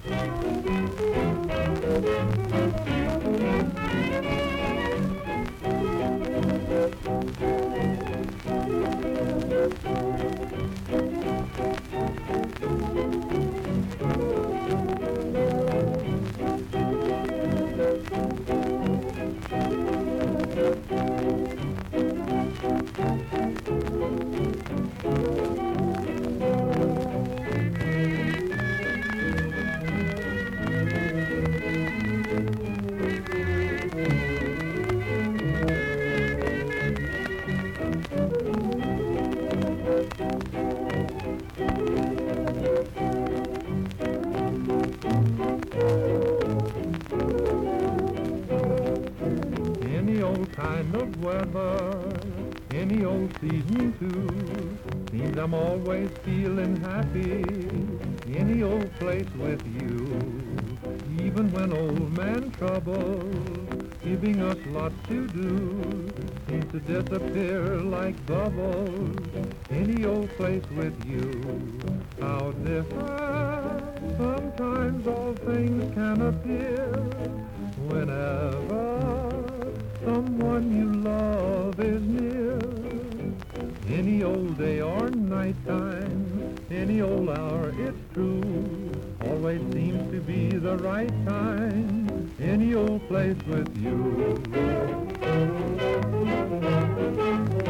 Any old kind of weather, any old season too, seems I'm always feeling happy, any old place with you. Even when old man trouble, giving us lots to do, seems to disappear like bubbles, any old place with you. How different sometimes all things can appear, whenever someone you love is near. Any old day or night time, any old hour, it's true, always seems to be the right time, any old place with you.